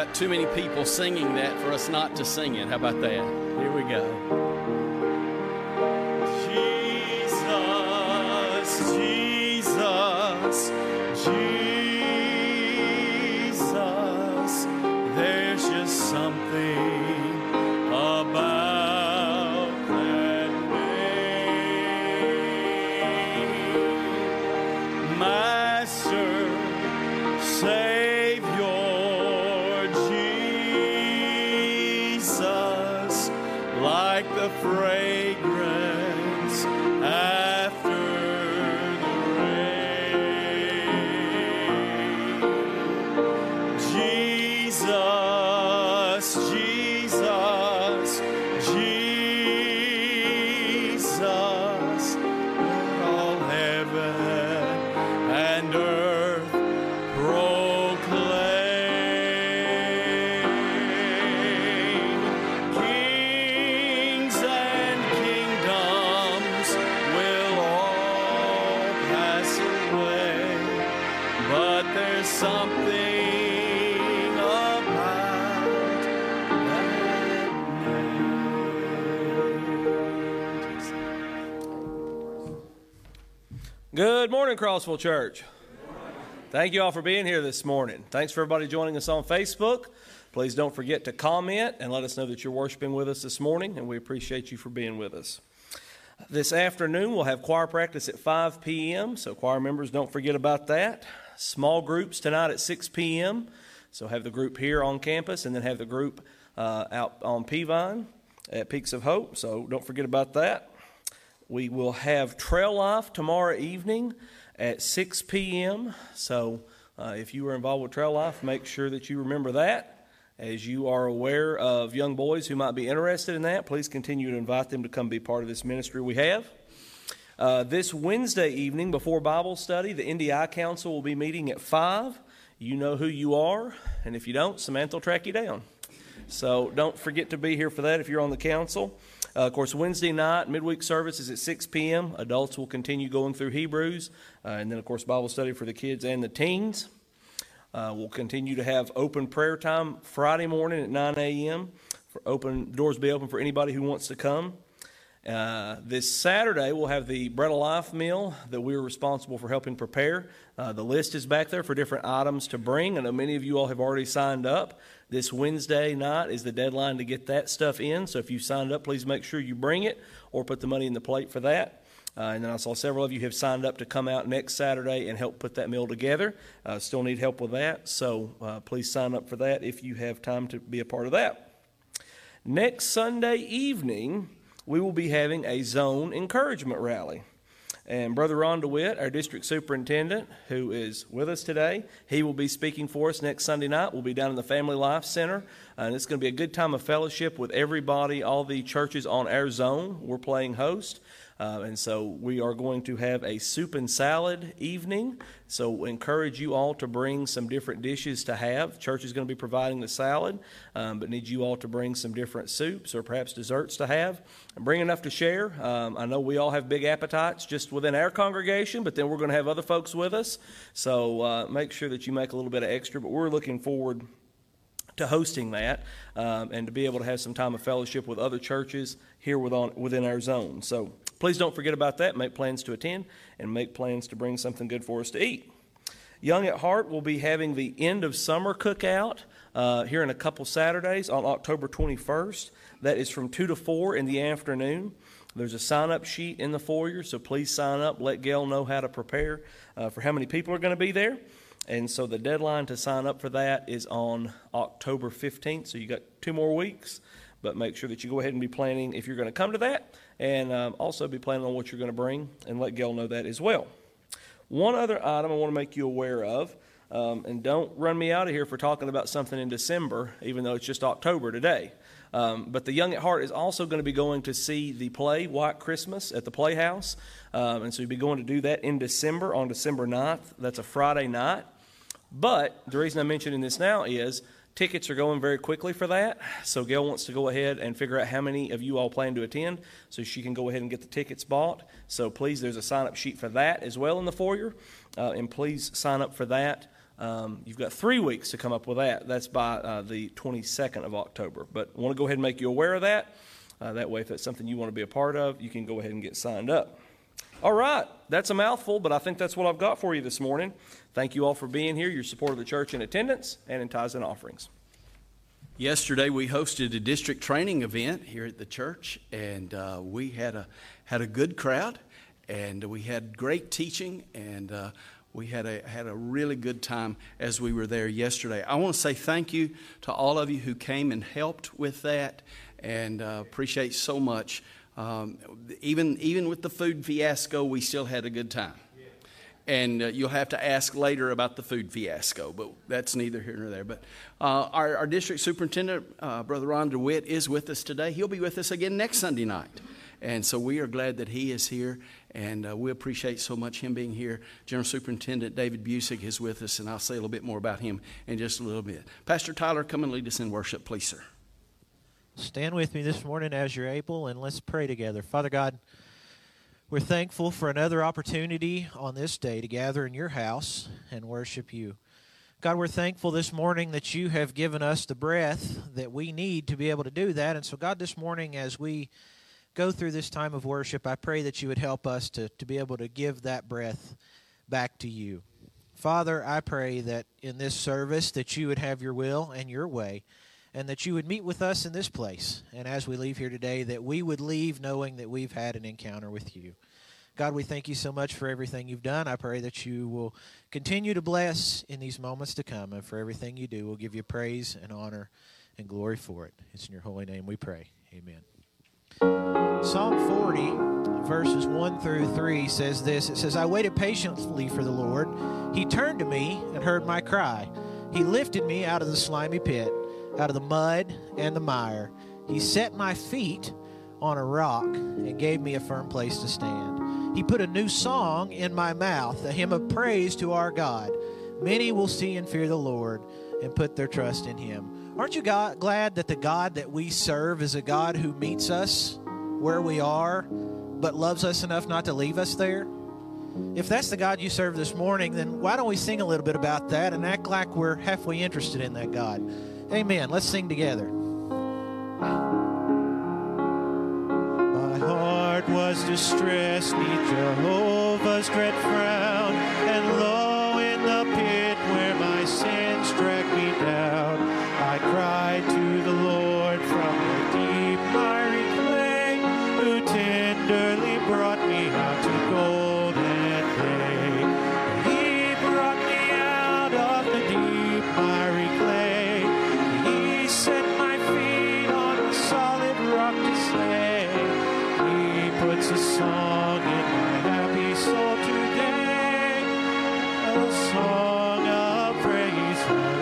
got too many people singing that for us not to sing it. How about that? Here we go. Jesus, Jesus, Jesus, there's just something about that name. Master, Savior, Jesus, like the fragrance after the rain. Jesus, Jesus, Jesus, let all heaven and earth proclaim. Kings and kingdoms will all pass away, but there's something about that name. Good morning, Crossville Church. Thank you all for being here this morning. Thanks for everybody joining us on Facebook. Please don't forget to comment and let us know that you're worshiping with us this morning, and we appreciate you for being with us. This afternoon, we'll have choir practice at 5 p.m., so choir members, don't forget about that. Small groups tonight at 6 p.m., so have the group here on campus and then have the group out on Peavine at Peaks of Hope, so don't forget about that. We will have Trail Life tomorrow evening at 6 p.m. So if you were involved with Trail Life, make sure that you remember that. As you are aware of young boys who might be interested in that, please continue to invite them to come be part of this ministry we have. This Wednesday evening before Bible study, the NDI Council will be meeting at 5. You know who you are, and if you don't, Samantha will track you down. So don't forget to be here for that if you're on the council. Of course, Wednesday night, midweek service is at 6 p.m. Adults will continue going through Hebrews. And then, of course, Bible study for the kids and the teens. We'll continue to have open prayer time Friday morning at 9 a.m. Doors will be open for anybody who wants to come. This Saturday, we'll have the Bread of Life meal that we're responsible for helping prepare. The list is back there for different items to bring. I know many of you all have already signed up. This Wednesday night is the deadline to get that stuff in. So if you signed up, please make sure you bring it or put the money in the plate for that. And then I saw several of you have signed up to come out next Saturday and help put that meal together. Still need help with that. So please sign up for that if you have time to be a part of that. Next Sunday evening, we will be having a zone encouragement rally. And Brother Ron DeWitt, our district superintendent, who is with us today, he will be speaking for us next Sunday night. We'll be down in the Family Life Center, and it's going to be a good time of fellowship with everybody, all the churches on our zone. We're playing host. And so we are going to have a soup and salad evening. So we encourage you all to bring some different dishes to have. Church is going to be providing the salad, but need you all to bring some different soups or perhaps desserts to have. And bring enough to share. I know we all have big appetites just within our congregation, but then we're going to have other folks with us. So make sure that you make a little bit of extra. But we're looking forward to hosting that and to be able to have some time of fellowship with other churches here within our zone. So please don't forget about that. Make plans to attend and make plans to bring something good for us to eat. Young at Heart will be having the end of summer cookout here in a couple Saturdays on October 21st. That is from 2 to 4 in the afternoon. There's a sign-up sheet in the foyer, so please sign up. Let Gail know how to prepare for how many people are going to be there. And so the deadline to sign up for that is on October 15th, so you got 2 more weeks. But make sure that you go ahead and be planning if you're going to come to that, and also be planning on what you're going to bring, and let Gail know that as well. One other item I want to make you aware of, and don't run me out of here for talking about something in December, even though it's just October today. But the Young at Heart is also going to be going to see the play White Christmas at the Playhouse, and so you'll be going to do that in December, on December 9th. That's a Friday night. But the reason I'm mentioning this now is tickets are going very quickly for that. So Gail wants to go ahead and figure out how many of you all plan to attend so she can go ahead and get the tickets bought. So please, there's a sign-up sheet for that as well in the foyer. And please sign up for that You've got 3 weeks to come up with that. That's by the 22nd of October. But I want to go ahead and make you aware of that. That way, if that's something you want to be a part of, you can go ahead and get signed up. All right, that's a mouthful, but I think that's what I've got for you this morning. Thank you all for being here, your support of the church in attendance and in tithes and offerings. Yesterday we hosted a district training event here at the church, and we had a good crowd, and we had great teaching, and we had a really good time as we were there yesterday. I want to say thank you to all of you who came and helped with that, and appreciate so much. Even with the food fiasco, we still had a good time. And you'll have to ask later about the food fiasco, but that's neither here nor there. But our district superintendent, Brother Ron DeWitt, is with us today. He'll be with us again next Sunday night. And so we are glad that he is here, and we appreciate so much him being here. General Superintendent David Busick is with us, and I'll say a little bit more about him in just a little bit. Pastor Tyler, come and lead us in worship, please, sir. Stand with me this morning as you're able, and let's pray together. Father God, we're thankful for another opportunity on this day to gather in your house and worship you. God, we're thankful this morning that you have given us the breath that we need to be able to do that. And so, God, this morning as we go through this time of worship, I pray that you would help us to be able to give that breath back to you. Father, I pray that in this service that you would have your will and your way, and that you would meet with us in this place. And as we leave here today, that we would leave knowing that we've had an encounter with you. God, we thank you so much for everything you've done. I pray that you will continue to bless in these moments to come. And for everything you do, we'll give you praise and honor and glory for it. It's in your holy name we pray. Amen. Psalm 40, verses 1 through 3 says this. It says, I waited patiently for the Lord. He turned to me and heard my cry. He lifted me out of the slimy pit, out of the mud and the mire. He set my feet on a rock and gave me a firm place to stand. He put a new song in my mouth, a hymn of praise to our God. Many will see and fear the Lord and put their trust in him. Aren't you glad that the God that we serve is a God who meets us where we are, but loves us enough not to leave us there? If that's the God you serve this morning, then why don't we sing a little bit about that and act like we're halfway interested in that God? Amen. Let's sing together. My heart was distressed, neath Jehovah's dread frown, and lo, in the pit where my sins dragged me down, I cried to the Lord from the deep miry clay, who tenderly brought me out to golden day. He brought me out of the deep miry clay. He set my feet on the solid rock to stay. He puts a song in my happy soul today, a song of praise,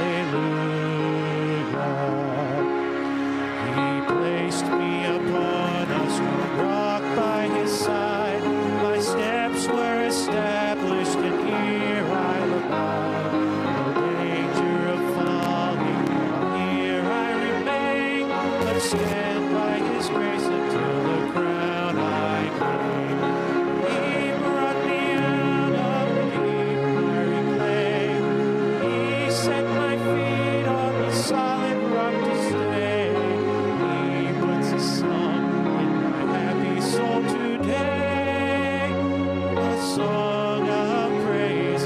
hallelujah. He placed me upon a strong rock by his side. My steps were established, and here I'll abide. No danger of falling, here I remain, but stand by his grace until the crown I claim. He brought me out of the deep miry clay. He set my feet on the solid rock to stay. He puts a song in my happy soul today, a song of praise,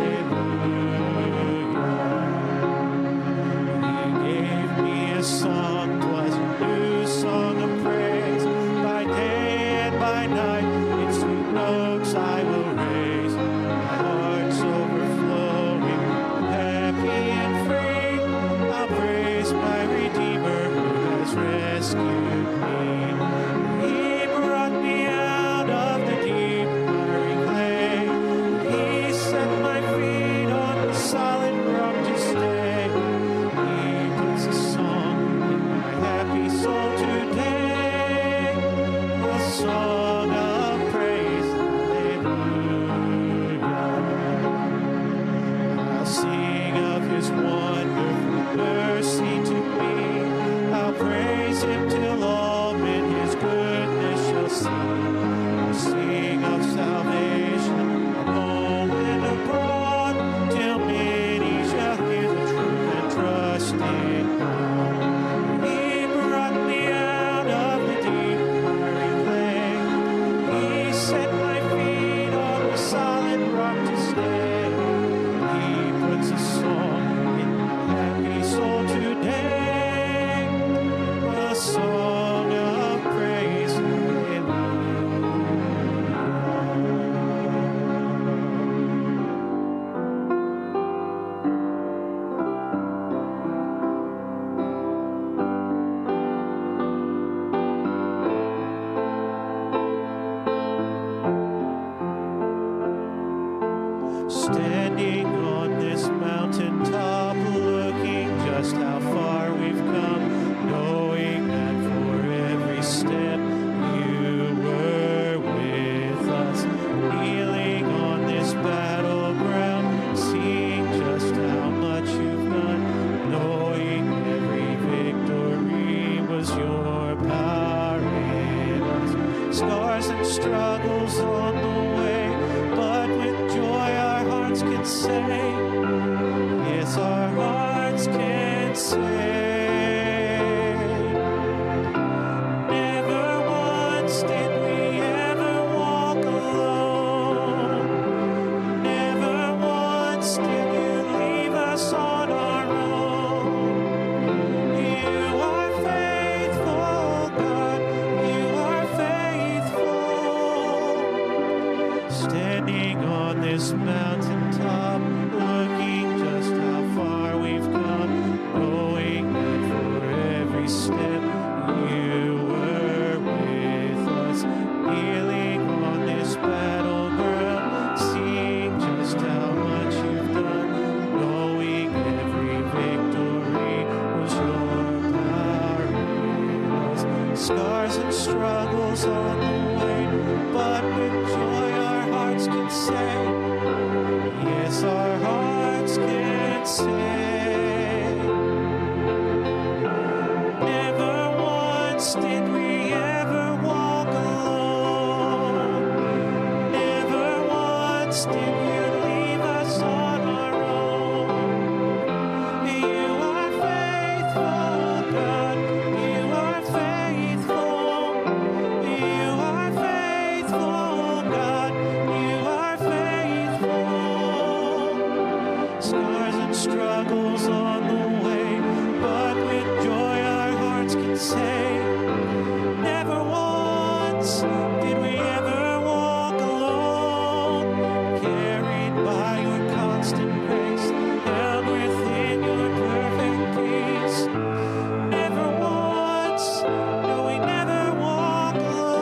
hallelujah. He gave me a song, 'twas a new song of praise. By day and by night, its sweet notes I will raise. My heart's overflowing, happy and free. I'll praise my Redeemer who has rescued me. He brought me out of the deep miry clay. Standing on this mountaintop, looking just how far we've come, knowing that for every step you were with us. Kneeling on this battleground, seeing just how much you've done, knowing every victory was your power in us. Scars and struggles on the way, but with joy our hearts can say, yes, our hearts can say. Never once did we ever walk alone. Never once did you leave us on our own. You are faithful, God. You are faithful. Standing on this mountaintop, looking just how far we've come, knowing that for every step you were with us. Kneeling on this battleground, seeing just how much you've done, knowing every victory was your power in us. Scars and struggles on the way, but with joy our hearts can say, yes, our hearts can say. Never once did we ever walk alone. Never once did you leave us on our own. You are faithful, God. You are faithful. You are faithful, God. You are faithful. Scars and struggles on the way, but with joy our hearts can say, never once did we ever walk alone. Carried by your constant grace, held within your perfect peace. Never once, no, we never walk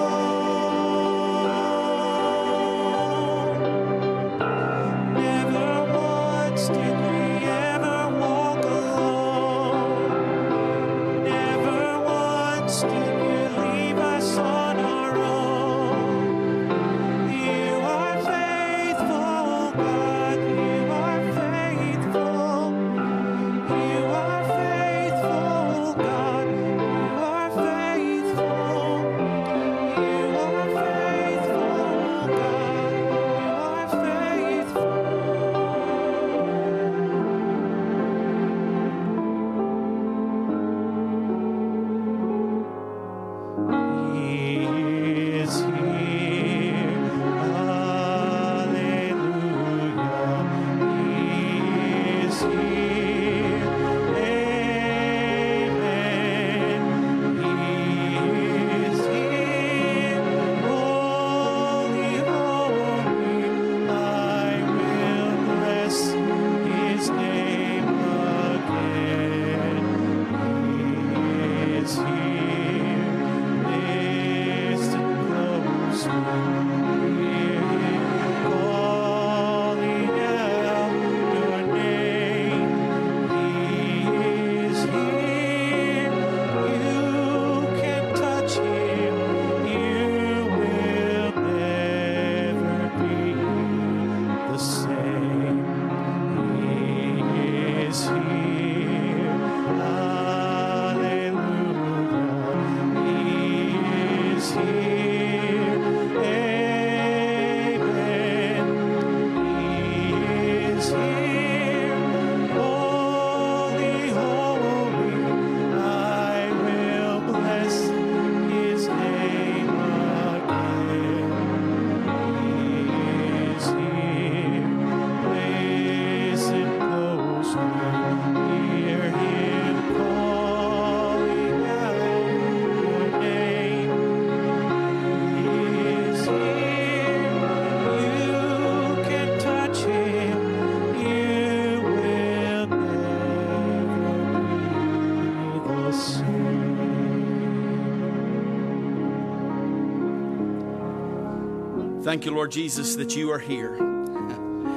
alone. Never once did we ever walk alone. Never once did you leave us on our own. You are faithful, God. You are faithful. You are faithful, God. You are faithful. You are faithful, God. You are faithful. He is here. Hallelujah. He is here. Amen. He is here. Holy, holy. I will bless his name again. He is here. Listen closely. Hear him calling out your name. He is here. You can touch him. You will never be the same. He is here. Hallelujah. He is here. Amen. He is here. Holy, holy. I will bless his name again. He is here. Listen closely. Hear him calling out your name. He is here. You can touch him. You will never be the same. Thank you, Lord Jesus, that you are here.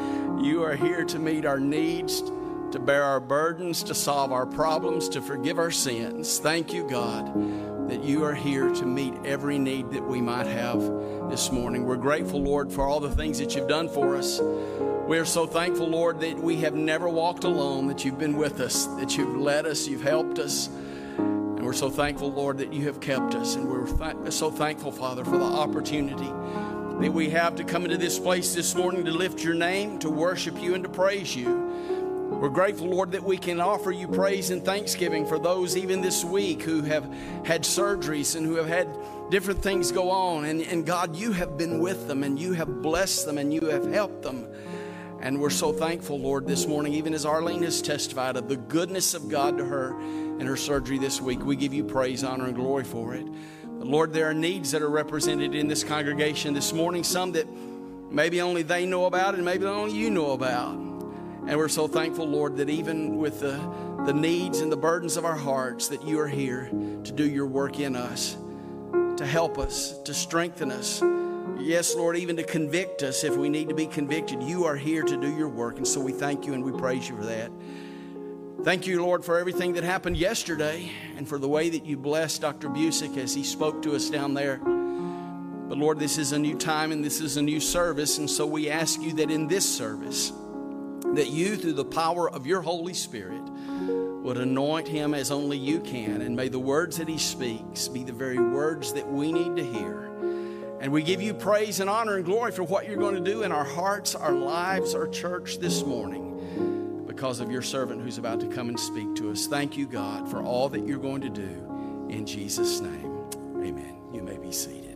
You are here to meet our needs, to bear our burdens, to solve our problems, to forgive our sins. Thank you, God, that you are here to meet every need that we might have this morning. We're grateful, Lord, for all the things that you've done for us. We are so thankful, Lord, that we have never walked alone, that you've been with us, that you've led us, you've helped us. And we're so thankful, Lord, that you have kept us. And we're so thankful, Father, for the opportunity that we have to come into this place this morning to lift your name, to worship you, and to praise you. We're grateful, Lord, that we can offer you praise and thanksgiving for those even this week who have had surgeries and who have had different things go on. And God, you have been with them, and you have blessed them, and you have helped them. And we're so thankful, Lord, this morning, even as Arlene has testified of the goodness of God to her in her surgery this week. We give you praise, honor, and glory for it. But Lord, there are needs that are represented in this congregation this morning, some that maybe only they know about and maybe only you know about. And we're so thankful, Lord, that even with the needs and the burdens of our hearts, that you are here to do your work in us, to help us, to strengthen us. Yes, Lord, even to convict us if we need to be convicted. You are here to do your work, and so we thank you and we praise you for that. Thank you, Lord, for everything that happened yesterday and for the way that you blessed Dr. Busick as he spoke to us down there. But, Lord, this is a new time and this is a new service, and so we ask you that in this service, that you, through the power of your Holy Spirit, would anoint him as only you can, and may the words that he speaks be the very words that we need to hear. And we give you praise and honor and glory for what you're going to do in our hearts, our lives, our church this morning, because of your servant who's about to come and speak to us. Thank you, God, for all that you're going to do. In Jesus' name, amen. You may be seated.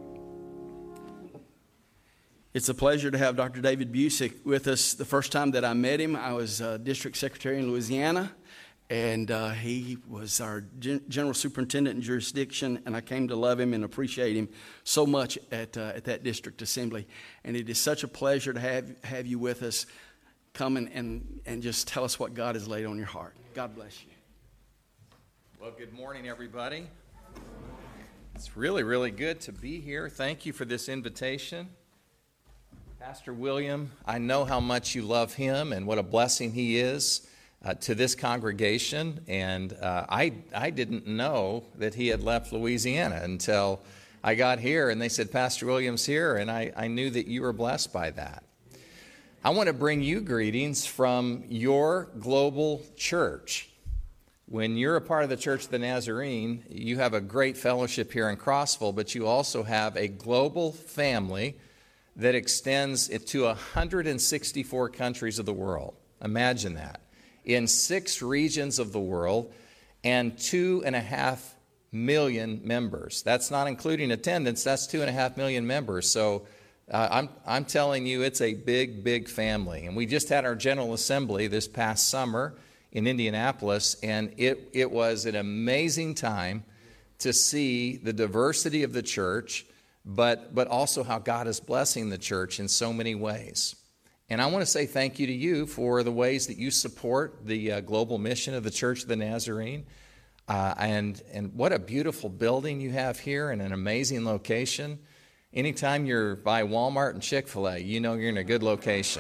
It's a pleasure to have Dr. David Busick with us. The first time that I met him, I was district secretary in Louisiana, and he was our general superintendent in jurisdiction, and I came to love him and appreciate him so much at that district assembly. And it is such a pleasure to have you with us. Come and just tell us what God has laid on your heart. God bless you. Well, good morning, everybody. It's really, really good to be here. Thank you for this invitation. Pastor William, I know how much you love him and what a blessing he is to this congregation. And I didn't know that he had left Louisiana until I got here and they said, Pastor William's here, and I knew that you were blessed by that. I want to bring you greetings from your global church. When you're a part of the Church of the Nazarene, you have a great fellowship here in Crossville, but you also have a global family that extends to 164 countries of the world. Imagine that. In 6 regions of the world and 2.5 million members. That's not including attendance, that's 2.5 million members. So I'm telling you, it's a big, big family. And we just had our General Assembly this past summer in Indianapolis, and it was an amazing time to see the diversity of the church, but also how God is blessing the church in so many ways. And I want to say thank you to you for the ways that you support the global mission of the Church of the Nazarene. And what a beautiful building you have here and an amazing location. Anytime you're by Walmart and Chick-fil-A, you know you're in a good location.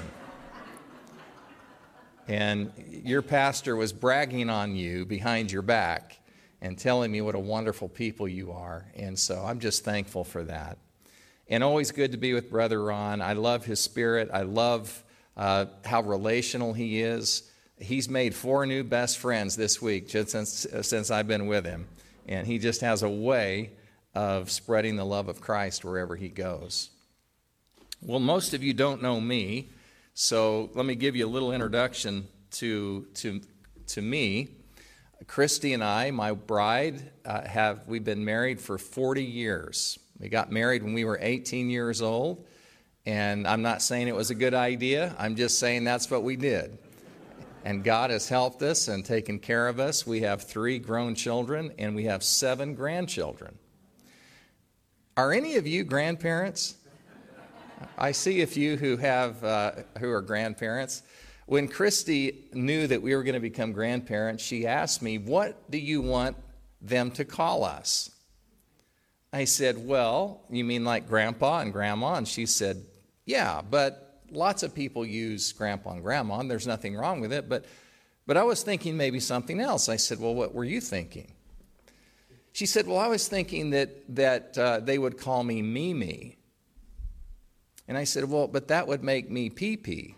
And your pastor was bragging on you behind your back and telling me what a wonderful people you are. And so I'm just thankful for that. And always good to be with Brother Ron. I love his spirit. I love how relational he is. He's made 4 new best friends this week just since I've been with him. And he just has a way of spreading the love of Christ wherever he goes. Well, most of you don't know me, so let me give you a little introduction to me. Christy and I, my bride, we've been married for 40 years. We got married when we were 18 years old, and I'm not saying it was a good idea. I'm just saying that's what we did. And God has helped us and taken care of us. We have 3 grown children, and we have 7 grandchildren. Are any of you grandparents? I see a few who are grandparents. When Christy knew that we were going to become grandparents, she asked me, "What do you want them to call us?" I said, "Well, you mean like Grandpa and Grandma?" And she said, "Yeah, but lots of people use grandpa and grandma, and there's nothing wrong with it, but I was thinking maybe something else. I said, well, what were you thinking? She said, well, I was thinking that they would call me Mimi. And I said, well, but that would make me Pee-Pee.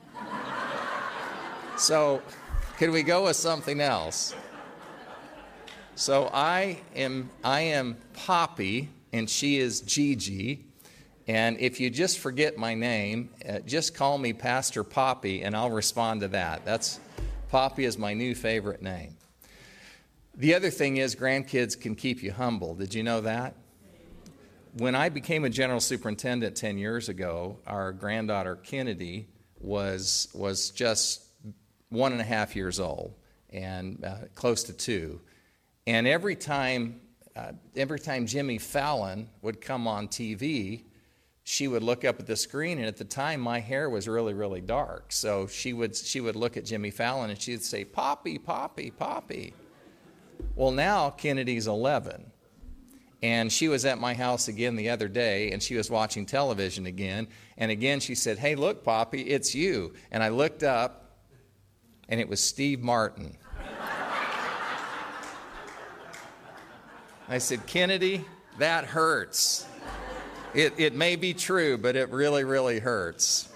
So could we go with something else? So I am Poppy, and she is Gigi. And if you just forget my name, just call me Pastor Poppy, and I'll respond to that. Poppy is my new favorite name. The other thing is grandkids can keep you humble. Did you know that? When I became a general superintendent 10 years ago, our granddaughter Kennedy was just 1.5 years old and close to 2. And every time Jimmy Fallon would come on TV, she would look up at the screen, and at the time my hair was really, really dark. So she would look at Jimmy Fallon and she would say, Poppy, Poppy, Poppy. Well, now Kennedy's 11, and she was at my house again the other day, and she was watching television again, and again she said, hey, look, Poppy, it's you. And I looked up, and it was Steve Martin. I said, Kennedy, that hurts. It may be true, but it really, really hurts.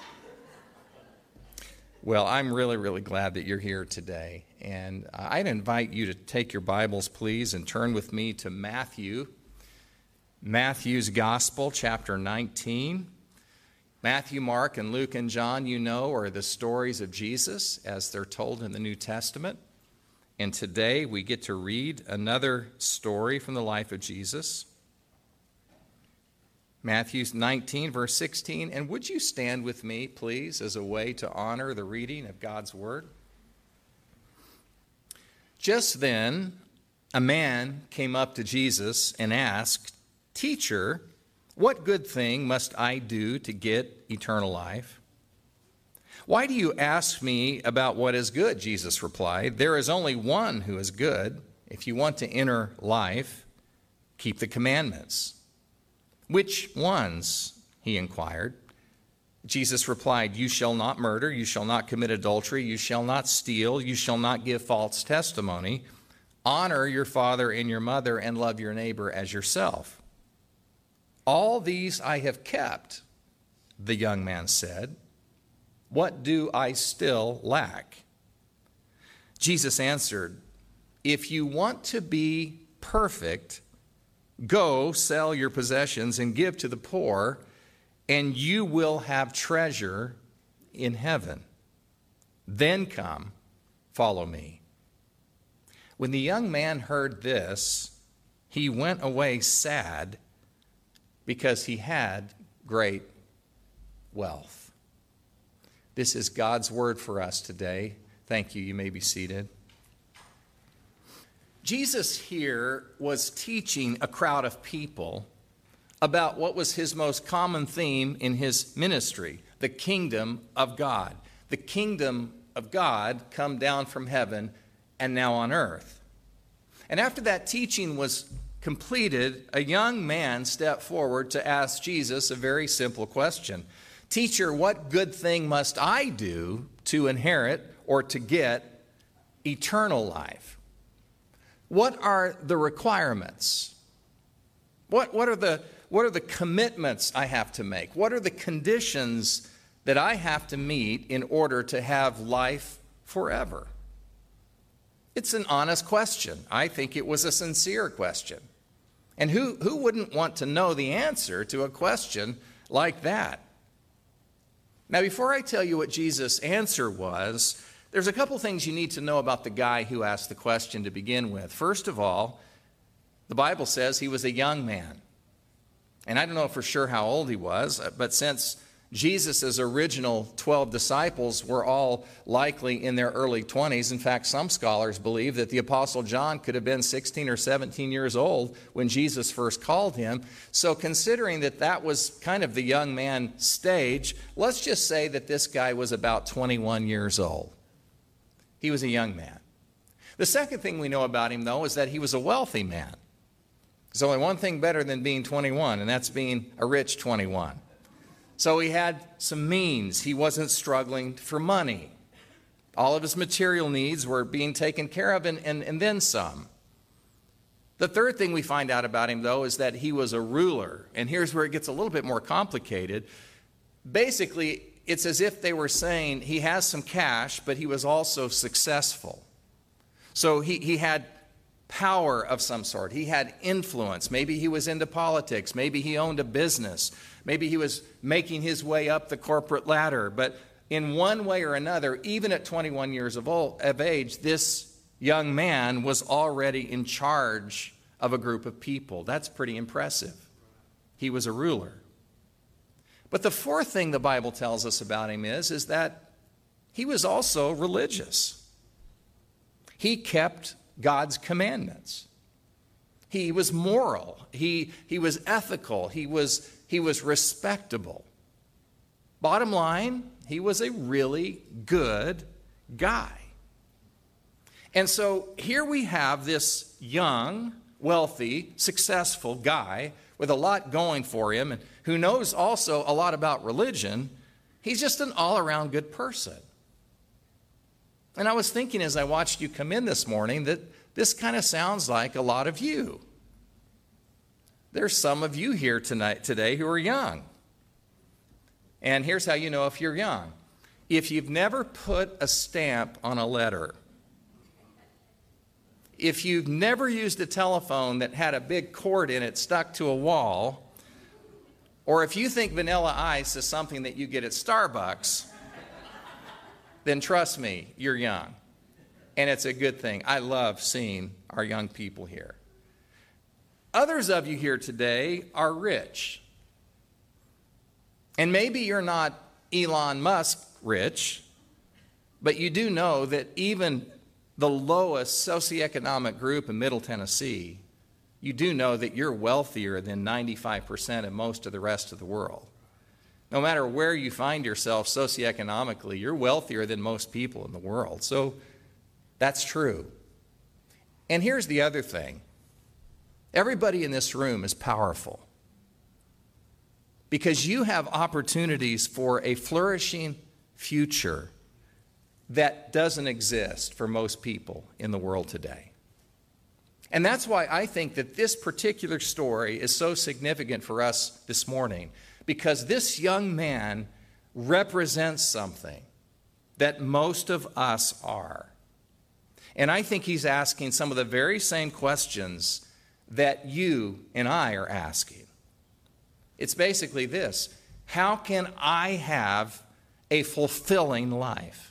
Well, I'm really, really glad that you're here today. And I'd invite you to take your Bibles, please, and turn with me to Matthew's Gospel, chapter 19. Matthew, Mark, and Luke, and John, you know, are the stories of Jesus as they're told in the New Testament. And today we get to read another story from the life of Jesus. Matthew 19, verse 16. And would you stand with me, please, as a way to honor the reading of God's Word? Just then, a man came up to Jesus and asked, Teacher, what good thing must I do to get eternal life? Why do you ask me about what is good? Jesus replied. There is only one who is good. If you want to enter life, keep the commandments. Which ones? He inquired. Jesus replied, you shall not murder, you shall not commit adultery, you shall not steal, you shall not give false testimony. Honor your father and your mother, and love your neighbor as yourself. All these I have kept, the young man said. What do I still lack? Jesus answered, if you want to be perfect, go sell your possessions and give to the poor, and you will have treasure in heaven. Then come, follow me. When the young man heard this, he went away sad because he had great wealth. This is God's word for us today. Thank you. You may be seated. Jesus here was teaching a crowd of people about what was his most common theme in his ministry, the kingdom of God. The kingdom of God come down from heaven and now on earth. And after that teaching was completed, a young man stepped forward to ask Jesus a very simple question. Teacher, what good thing must I do to inherit or to get eternal life? What are the requirements? What are the commitments I have to make? What are the conditions that I have to meet in order to have life forever? It's an honest question. I think it was a sincere question. And who wouldn't want to know the answer to a question like that? Now, before I tell you what Jesus' answer was, there's a couple things you need to know about the guy who asked the question to begin with. First of all, the Bible says he was a young man. And I don't know for sure how old he was, but since Jesus' original 12 disciples were all likely in their early 20s, in fact, some scholars believe that the Apostle John could have been 16 or 17 years old when Jesus first called him. So considering that that was kind of the young man stage, let's just say that this guy was about 21 years old. He was a young man. The second thing we know about him, though, is that he was a wealthy man. There's only one thing better than being 21, and that's being a rich 21. So he had some means. He wasn't struggling for money. All of his material needs were being taken care of, and then some. The third thing we find out about him, though, is that he was a ruler. And here's where it gets a little bit more complicated. Basically, it's as if they were saying he has some cash, but he was also successful. So he had power of some sort. He had influence. Maybe he was into politics. Maybe he owned a business. Maybe he was making his way up the corporate ladder. But in one way or another, even at 21 years of age, this young man was already in charge of a group of people. That's pretty impressive. He was a ruler. But the fourth thing the Bible tells us about him is that he was also religious. He kept God's commandments. He was moral. He was ethical. He was respectable. Bottom line, he was a really good guy. And so here we have this young, wealthy, successful guy with a lot going for him and who knows also a lot about religion. He's just an all-around good person. And I was thinking as I watched you come in this morning that this kind of sounds like a lot of you. There's some of you here today who are young. And here's how you know if you're young. If you've never put a stamp on a letter, if you've never used a telephone that had a big cord in it stuck to a wall, or if you think Vanilla Ice is something that you get at Starbucks, then trust me, you're young. And it's a good thing. I love seeing our young people here. Others of you here today are rich. And maybe you're not Elon Musk rich, but you do know that even the lowest socioeconomic group in Middle Tennessee, you do know that you're wealthier than 95% of most of the rest of the world. No matter where you find yourself socioeconomically, you're wealthier than most people in the world. So that's true. And here's the other thing. Everybody in this room is powerful because you have opportunities for a flourishing future that doesn't exist for most people in the world today. And that's why I think that this particular story is so significant for us this morning, because this young man represents something that most of us are. And I think he's asking some of the very same questions that you and I are asking. It's basically this: how can I have a fulfilling life?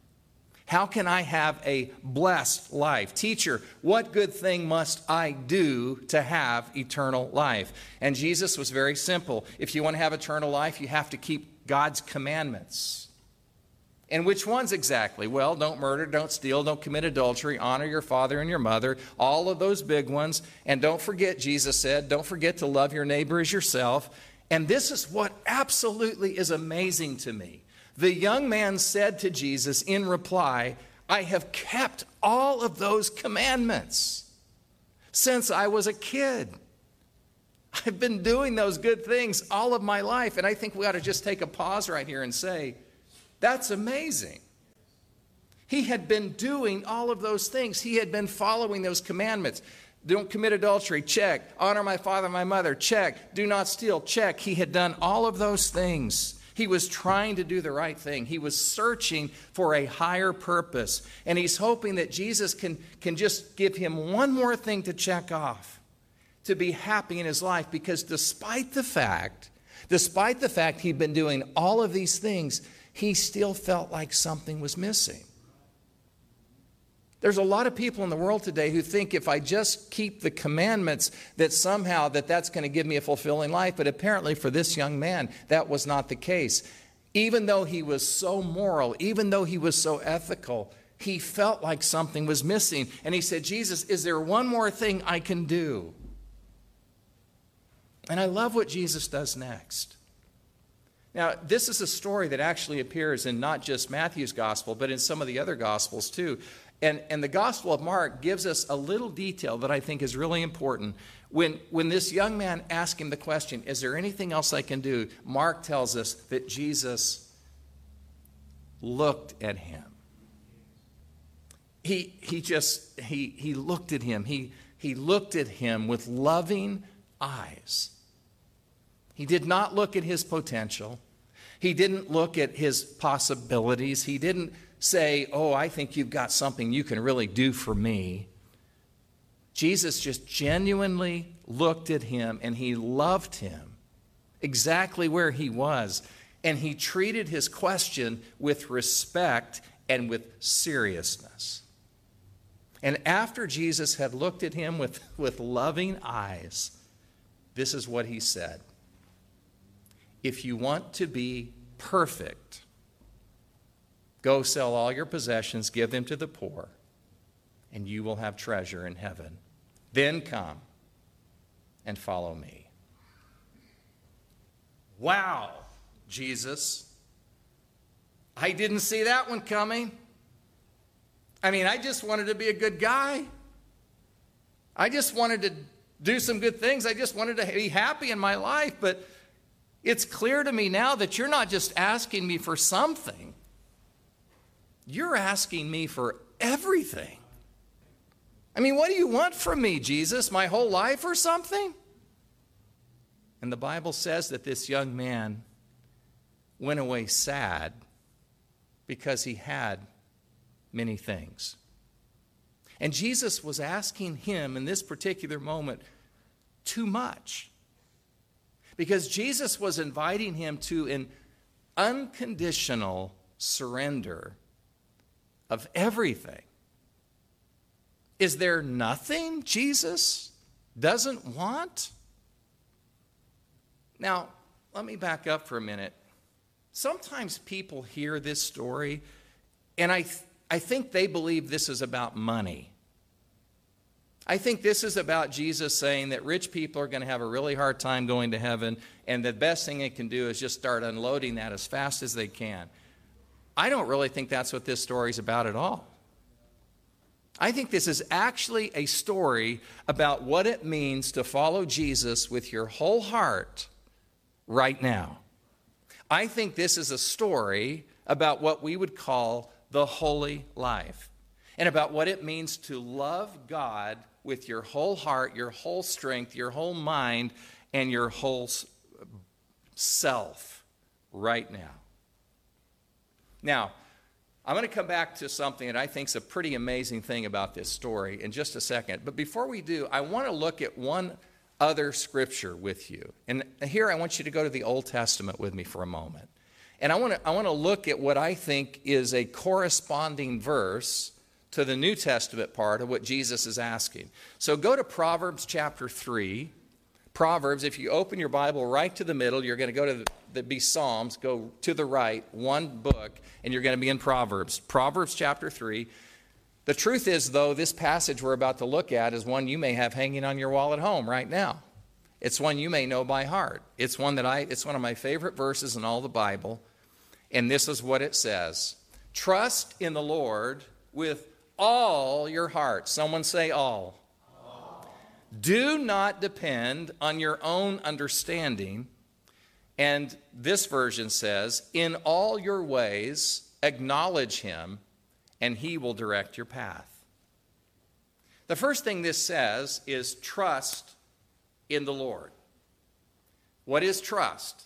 How can I have a blessed life? Teacher, what good thing must I do to have eternal life? And Jesus was very simple. If you want to have eternal life, you have to keep God's commandments. And which ones exactly? Well, don't murder, don't steal, don't commit adultery, honor your father and your mother, all of those big ones. And don't forget, Jesus said, don't forget to love your neighbor as yourself. And this is what absolutely is amazing to me. The young man said to Jesus in reply, I have kept all of those commandments since I was a kid. I've been doing those good things all of my life. And I think we ought to just take a pause right here and say, that's amazing. He had been doing all of those things. He had been following those commandments. Don't commit adultery, check. Honor my father and my mother, check. Do not steal, check. He had done all of those things. He was trying to do the right thing. He was searching for a higher purpose. And he's hoping that Jesus can just give him one more thing to check off to be happy in his life. Because despite the fact he'd been doing all of these things, he still felt like something was missing. There's a lot of people in the world today who think if I just keep the commandments that somehow that's going to give me a fulfilling life. But apparently for this young man, that was not the case. Even though he was so moral, even though he was so ethical, he felt like something was missing. And he said, Jesus, is there one more thing I can do? And I love what Jesus does next. Now, this is a story that actually appears in not just Matthew's gospel, but in some of the other gospels too. And the Gospel of Mark gives us a little detail that I think is really important. When this young man asked him the question, is there anything else I can do? Mark tells us that Jesus looked at him. He looked at him. He looked at him with loving eyes. He did not look at his potential. He didn't look at his possibilities. He didn't say, oh, I think you've got something you can really do for me. Jesus just genuinely looked at him, and he loved him exactly where he was. And he treated his question with respect and with seriousness. And after Jesus had looked at him with loving eyes, this is what he said. If you want to be perfect, go sell all your possessions, give them to the poor, and you will have treasure in heaven. Then come and follow me. Wow, Jesus. I didn't see that one coming. I mean, I just wanted to be a good guy. I just wanted to do some good things. I just wanted to be happy in my life. But it's clear to me now that you're not just asking me for something. You're asking me for everything. I mean, what do you want from me, Jesus? My whole life or something? And the Bible says that this young man went away sad because he had many things. And Jesus was asking him in this particular moment too much. Because Jesus was inviting him to an unconditional surrender of everything. Is there nothing Jesus doesn't want? Now, let me back up for a minute. Sometimes people hear this story, and I think they believe this is about money. I think this is about Jesus saying that rich people are going to have a really hard time going to heaven, and the best thing they can do is just start unloading that as fast as they can. I don't really think that's what this story is about at all. I think this is actually a story about what it means to follow Jesus with your whole heart right now. I think this is a story about what we would call the holy life, and about what it means to love God with your whole heart, your whole strength, your whole mind, and your whole self right now. Now, I'm going to come back to something that I think is a pretty amazing thing about this story in just a second. But before we do, I want to look at one other scripture with you. And here I want you to go to the Old Testament with me for a moment. And I want to look at what I think is a corresponding verse to the New Testament part of what Jesus is asking. So go to Proverbs chapter 3. Proverbs, if you open your Bible right to the middle, you're going to go to the Psalms, go to the right, one book, and you're going to be in Proverbs. Proverbs chapter 3. The truth is, though, this passage we're about to look at is one you may have hanging on your wall at home right now. It's one you may know by heart. It's one of my favorite verses in all the Bible. And this is what it says. Trust in the Lord with all your heart. Someone say all. Do not depend on your own understanding. And this version says, in all your ways, acknowledge him, and he will direct your path. The first thing this says is trust in the Lord. What is trust?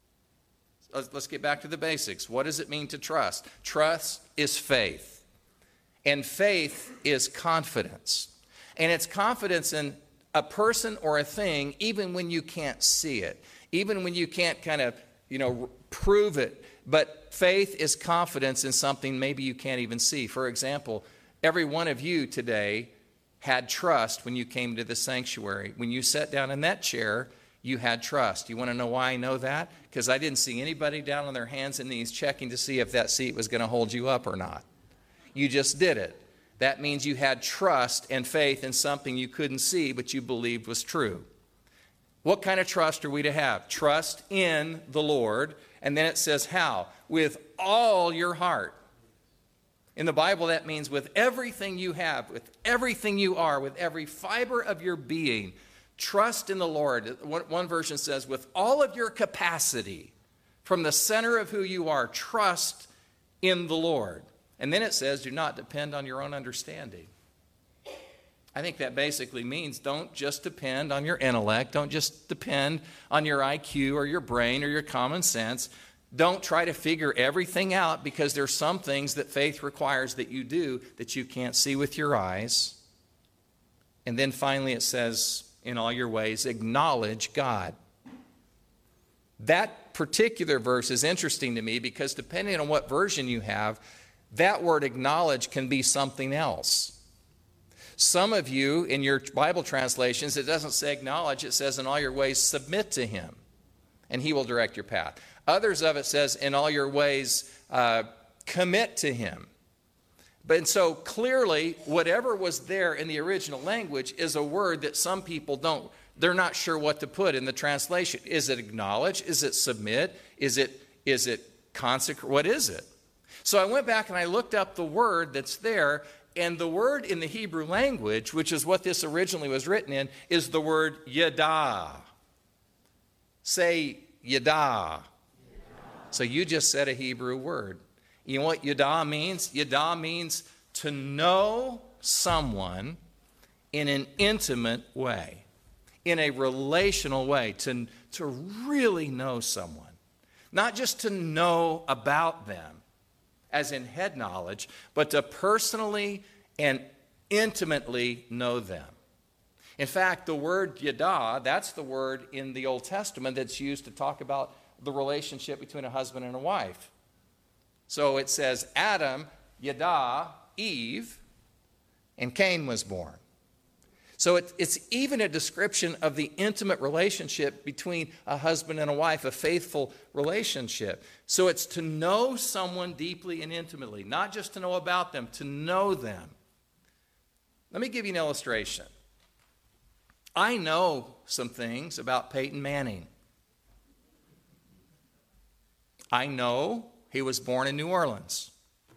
Let's get back to the basics. What does it mean to trust? Trust is faith. And faith is confidence. And it's confidence in a person or a thing even when you can't see it. Even when you can't kind of, prove it. But faith is confidence in something maybe you can't even see. For example, every one of you today had trust when you came to the sanctuary. When you sat down in that chair, you had trust. You want to know why I know that? Because I didn't see anybody down on their hands and knees checking to see if that seat was going to hold you up or not. You just did it. That means you had trust and faith in something you couldn't see but you believed was true. What kind of trust are we to have? Trust in the Lord. And then it says how? With all your heart. In the Bible, that means with everything you have, with everything you are, with every fiber of your being, trust in the Lord. One version says, with all of your capacity, from the center of who you are, trust in the Lord. And then it says, do not depend on your own understanding. I think that basically means don't just depend on your intellect. Don't just depend on your IQ or your brain or your common sense. Don't try to figure everything out, because there's some things that faith requires that you do that you can't see with your eyes. And then finally it says, in all your ways, acknowledge God. That particular verse is interesting to me because depending on what version you have, that word acknowledge can be something else. Some of you, in your Bible translations, it doesn't say acknowledge, it says in all your ways submit to him, and he will direct your path. Others of it says in all your ways commit to him. But so clearly, whatever was there in the original language is a word that some people they're not sure what to put in the translation. Is it acknowledge? Is it submit? Is it consecrate? What is it? So I went back and I looked up the word that's there, and the word in the Hebrew language, which is what this originally was written in, is the word yada. Say yada. So you just said a Hebrew word. You know what yada means? Yada means to know someone in an intimate way, in a relational way, to really know someone. Not just to know about them, as in head knowledge, but to personally and intimately know them. In fact, the word yada, that's the word in the Old Testament that's used to talk about the relationship between a husband and a wife. So it says Adam, yada, Eve, and Cain was born. So it's even a description of the intimate relationship between a husband and a wife, a faithful relationship. So it's to know someone deeply and intimately, not just to know about them, to know them. Let me give you an illustration. I know some things about Peyton Manning. I know he was born in New Orleans.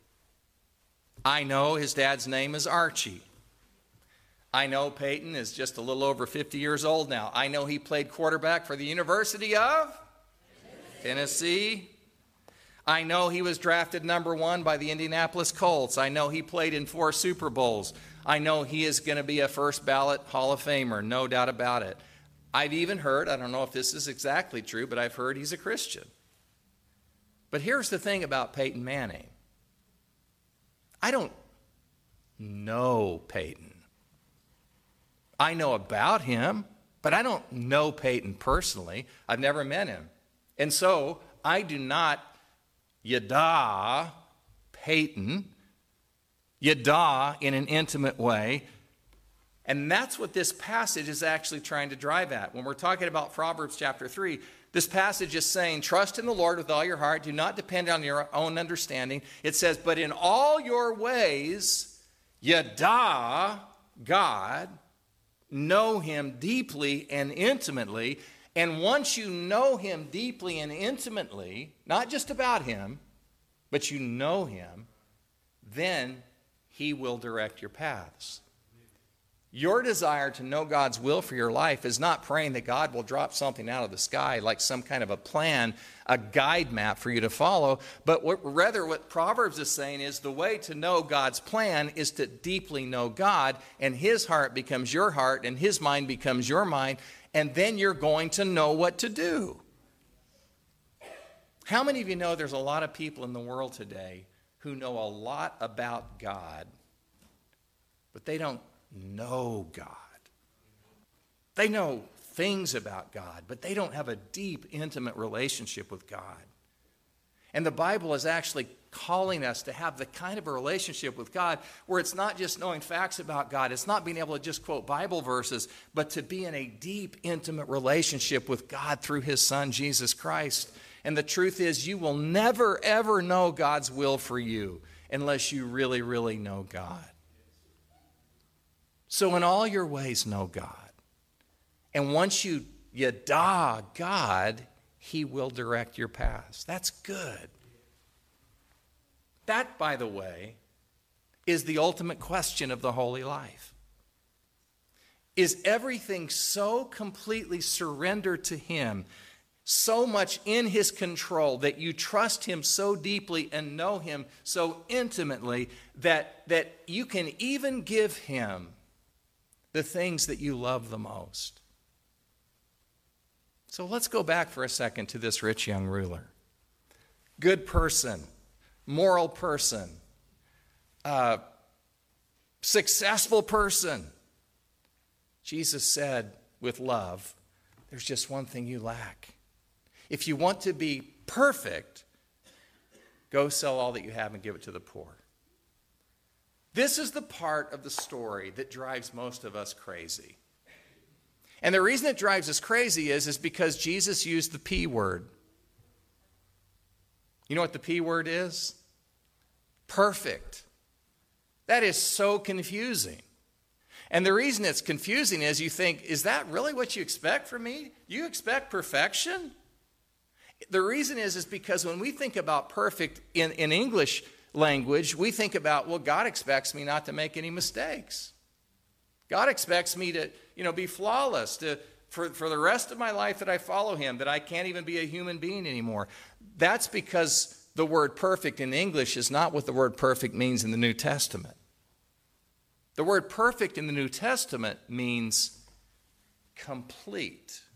I know his dad's name is Archie. I know Peyton is just a little over 50 years old now. I know he played quarterback for the University of Tennessee. I know he was drafted number 1 by the Indianapolis Colts. I know he played in 4 Super Bowls. I know he is going to be a first ballot Hall of Famer, no doubt about it. I've even heard, I don't know if this is exactly true, but I've heard he's a Christian. But here's the thing about Peyton Manning. I don't know Peyton. I know about him, but I don't know Peyton personally. I've never met him. And so I do not yada Peyton, yada in an intimate way. And that's what this passage is actually trying to drive at. When we're talking about Proverbs chapter 3, this passage is saying, trust in the Lord with all your heart. Do not depend on your own understanding. It says, but in all your ways, yada God, know him deeply and intimately. And once you know him deeply and intimately, not just about him, but you know him, then he will direct your paths. Your desire to know God's will for your life is not praying that God will drop something out of the sky like some kind of a plan, a guide map for you to follow, but rather what Proverbs is saying is the way to know God's plan is to deeply know God, and his heart becomes your heart and his mind becomes your mind, and then you're going to know what to do. How many of you know there's a lot of people in the world today who know a lot about God, but they don't know God? They know things about God, but they don't have a deep, intimate relationship with God. And the Bible is actually calling us to have the kind of a relationship with God where it's not just knowing facts about God, it's not being able to just quote Bible verses, but to be in a deep, intimate relationship with God through his Son, Jesus Christ. And the truth is, you will never, ever know God's will for you unless you really, really know God. So in all your ways, know God. And once you yada God, he will direct your paths. That's good. That, by the way, is the ultimate question of the holy life. Is everything so completely surrendered to Him, so much in His control, that you trust Him so deeply and know Him so intimately that you can even give Him the things that you love the most? So let's go back for a second to this rich young ruler. Good person, moral person, successful person. Jesus said with love, there's just one thing you lack. If you want to be perfect, go sell all that you have and give it to the poor. This is the part of the story that drives most of us crazy. And the reason it drives us crazy is because Jesus used the P word. You know what the P word is? Perfect. That is so confusing. And the reason it's confusing is you think, is that really what you expect from me? You expect perfection? The reason is because when we think about perfect in English language, we think about, well, God expects me not to make any mistakes. God expects me to, be flawless, for the rest of my life that I follow Him, that I can't even be a human being anymore. That's because the word perfect in English is not what the word perfect means in the New Testament. The word perfect in the New Testament means complete.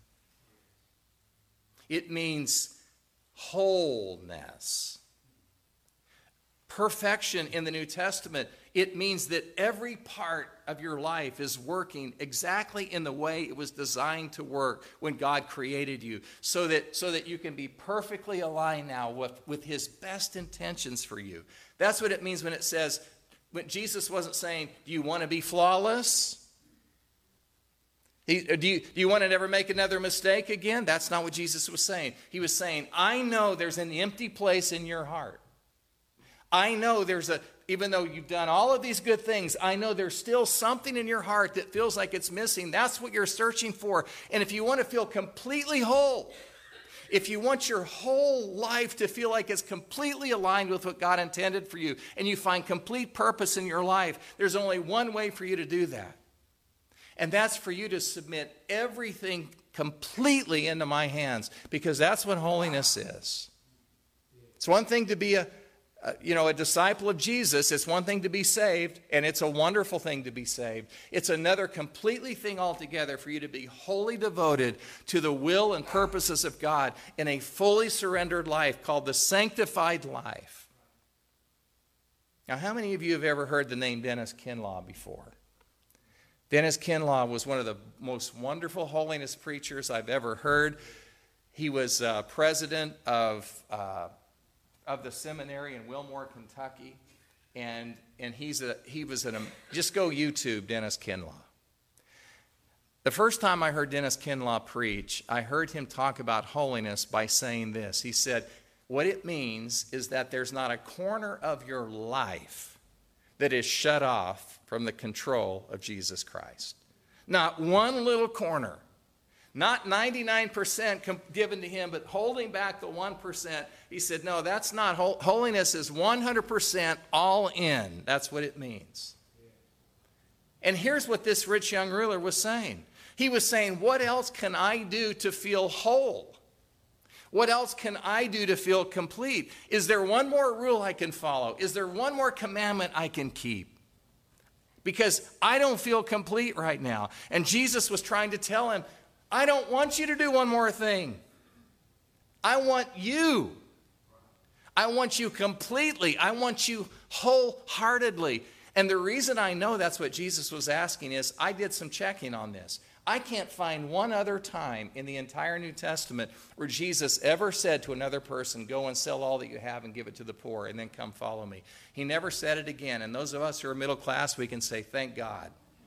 It means wholeness. Perfection in the New Testament, it means that every part of your life is working exactly in the way it was designed to work when God created you, so that you can be perfectly aligned now with His best intentions for you. That's what it means when it says, when Jesus wasn't saying, do you want to be flawless? Do you want to never make another mistake again? That's not what Jesus was saying. He was saying, I know there's an empty place in your heart. I know even though you've done all of these good things, I know there's still something in your heart that feels like it's missing. That's what you're searching for. And if you want to feel completely whole, if you want your whole life to feel like it's completely aligned with what God intended for you, and you find complete purpose in your life, there's only one way for you to do that. And that's for you to submit everything completely into my hands, because that's what holiness is. It's one thing to be a disciple of Jesus. It's one thing to be saved, and it's a wonderful thing to be saved. It's another completely thing altogether for you to be wholly devoted to the will and purposes of God in a fully surrendered life called the sanctified life. Now, how many of you have ever heard the name Dennis Kinlaw before? Dennis Kinlaw was one of the most wonderful holiness preachers I've ever heard. He was president of the seminary in Wilmore, Kentucky, and just go YouTube Dennis Kinlaw. The first time I heard Dennis Kinlaw preach, I heard him talk about holiness by saying this. He said, what it means is that there's not a corner of your life that is shut off from the control of Jesus Christ. Not one little corner. Not 99% given to Him, but holding back the 1%. He said, no, that's not. Holiness is 100% all in. That's what it means. And here's what this rich young ruler was saying. He was saying, what else can I do to feel whole? What else can I do to feel complete? Is there one more rule I can follow? Is there one more commandment I can keep? Because I don't feel complete right now. And Jesus was trying to tell him, I don't want you to do one more thing. I want you. I want you completely. I want you wholeheartedly. And the reason I know that's what Jesus was asking is I did some checking on this. I can't find one other time in the entire New Testament where Jesus ever said to another person, go and sell all that you have and give it to the poor and then come follow me. He never said it again. And those of us who are middle class, we can say, thank God.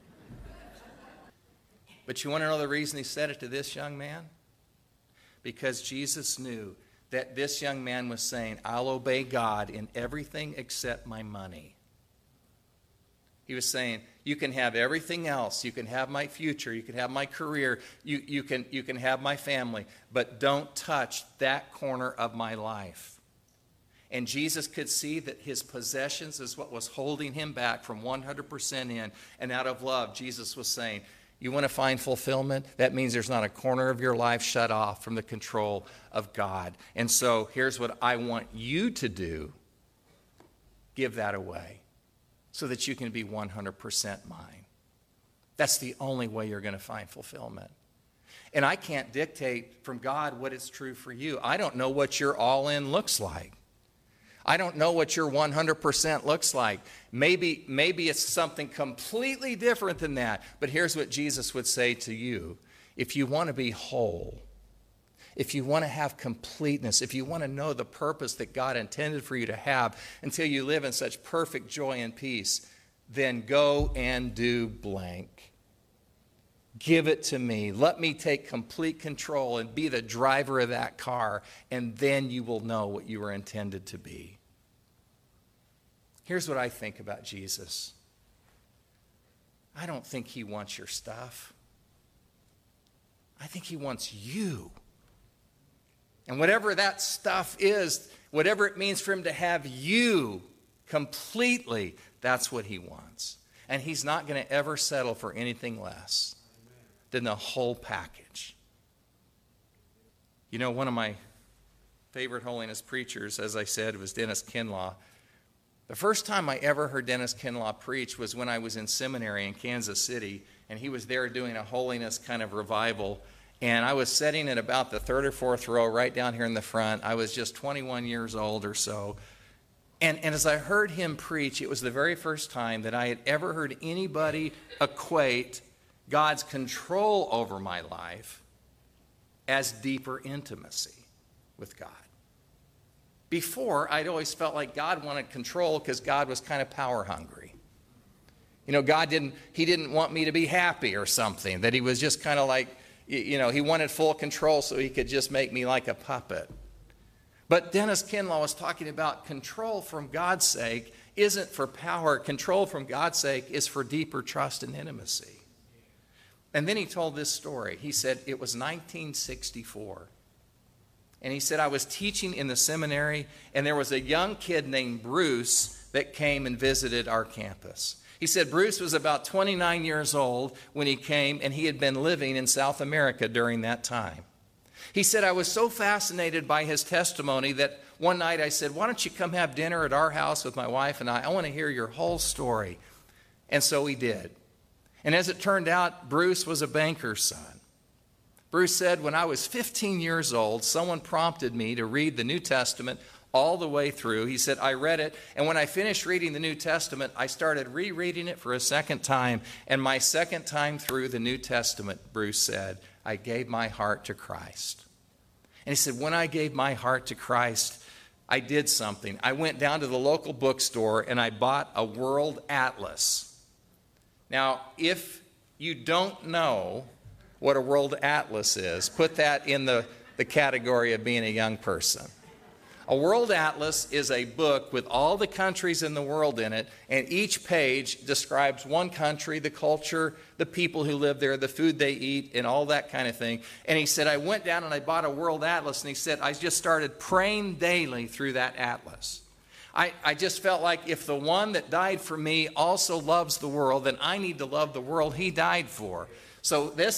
But you want to know the reason he said it to this young man? Because Jesus knew that this young man was saying, I'll obey God in everything except my money. He was saying, you can have everything else. You can have my future. You can have my career. You can have my family. But don't touch that corner of my life. And Jesus could see that his possessions is what was holding him back from 100% in. And out of love, Jesus was saying, you want to find fulfillment? That means there's not a corner of your life shut off from the control of God. And so here's what I want you to do. Give that away so that you can be 100% mine. That's the only way you're going to find fulfillment. And I can't dictate from God what is true for you. I don't know what your all-in looks like. I don't know what your 100% looks like. Maybe it's something completely different than that. But here's what Jesus would say to you. If you want to be whole, if you want to have completeness, if you want to know the purpose that God intended for you to have until you live in such perfect joy and peace, then go and do blank. Give it to me. Let me take complete control and be the driver of that car, and then you will know what you were intended to be. Here's what I think about Jesus. I don't think he wants your stuff. I think he wants you. And whatever that stuff is, whatever it means for him to have you completely, that's what he wants. And he's not going to ever settle for anything less than the whole package. You know, one of my favorite holiness preachers, as I said, was Dennis Kinlaw. The first time I ever heard Dennis Kinlaw preach was when I was in seminary in Kansas City, and he was there doing a holiness kind of revival. And I was sitting at about the third or fourth row right down here in the front. I was just 21 years old or so. And as I heard him preach, it was the very first time that I had ever heard anybody equate God's control over my life as deeper intimacy with God. Before, I'd always felt like God wanted control because God was kind of power hungry. You know, he didn't want me to be happy or something, that he was just kind of like, you know, he wanted full control so he could just make me like a puppet. But Dennis Kinlaw was talking about control from God's sake isn't for power. Control from God's sake is for deeper trust and intimacy. And then he told this story. He said it was 1964. And he said, I was teaching in the seminary, and there was a young kid named Bruce that came and visited our campus. He said Bruce was about 29 years old when he came, and he had been living in South America during that time. He said, I was so fascinated by his testimony that one night I said, why don't you come have dinner at our house with my wife and I? I want to hear your whole story. And so he did. And as it turned out, Bruce was a banker's son. Bruce said, when I was 15 years old, someone prompted me to read the New Testament all the way through. He said, I read it, and when I finished reading the New Testament, I started rereading it for a second time. And my second time through the New Testament, Bruce said, I gave my heart to Christ. And he said, when I gave my heart to Christ, I did something. I went down to the local bookstore and I bought a world atlas. Now, if you don't know what a world atlas is, put that in the category of being a young person. A world atlas is a book with all the countries in the world in it, and each page describes one country, the culture, the people who live there, the food they eat, and all that kind of thing. And he said, I went down and I bought a world atlas, and he said, I just started praying daily through that atlas. I just felt like if the one that died for me also loves the world, then I need to love the world he died for. So this